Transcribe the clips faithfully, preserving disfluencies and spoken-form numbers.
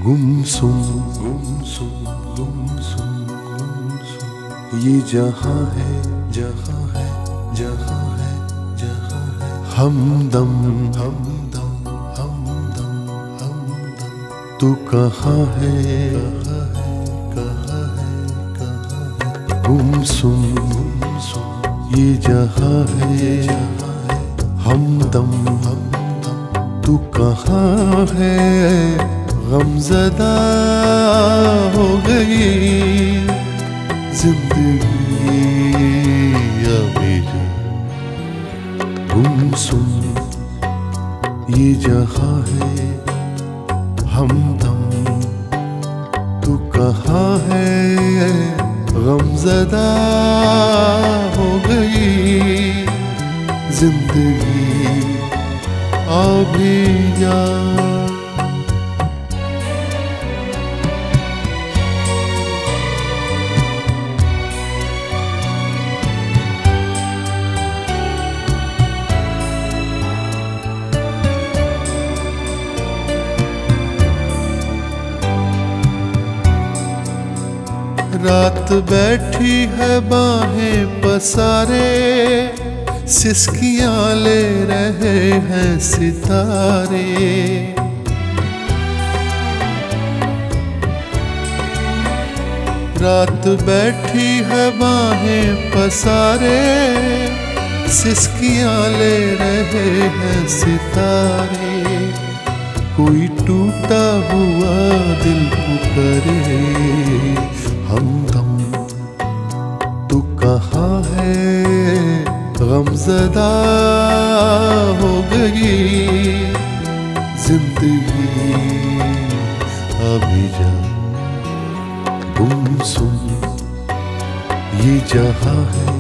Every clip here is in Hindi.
गुमसुम गुमसुम गुमसुम गुमसुम ये जहां है जहां है जहां है जहां है हमदम हमदम हमदम हमदम तू कहाँ है कहाँ है कहाँ है कहाँ है गुमसुम गुमसुम ये जहां है जहां है हमदम हमदम तू कहाँ है गमज़दा हो गई जिंदगी अभी जो गुमसुम ये जहां है हमदम तू कहाँ है गमज़दा हो गई जिंदगी अभी जा रात बैठी है बाहें पसारे सिसकियां ले रहे हैं सितारे रात बैठी है बाहें पसारे सिसकियां ले रहे हैं सितारे कोई टूटा हुआ दिल पुकारे हमदम तू कहाँ है गमज़दा हो गई जिंदगी अभी जा गुमसुम ये जहां है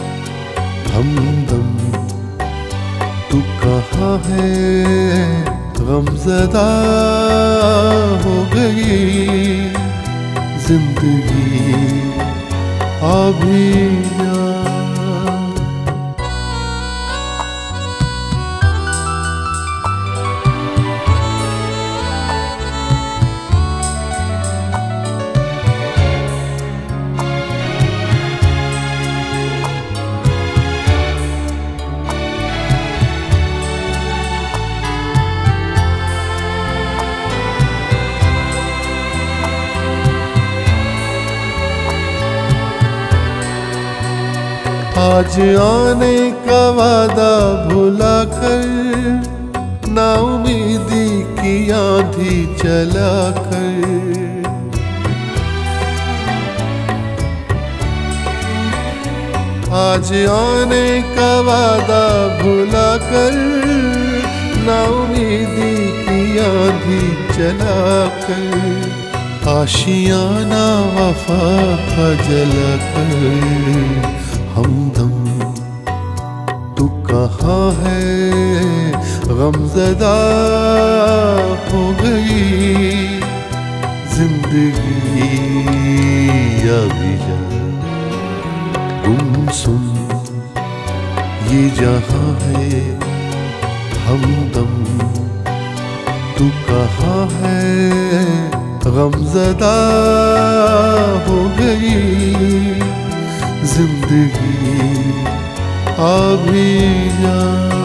हमदम तू कहाँ है गमज़दा हो गई जिंदगी अभी जा आज आने का वादा भुला कर ना उम्मीदी की आंधी चला कर आज आने का वादा भुला कर ना उम्मीदी की आंधी चला कर आशियाना वफा का जला कर हमदम तू कहाँ है गमज़दा हो गई जिंदगी अभी जा गुमसुम ये जहां है हमदम तू कहाँ है गमज़दा हो गई जिंदगी अभी जा।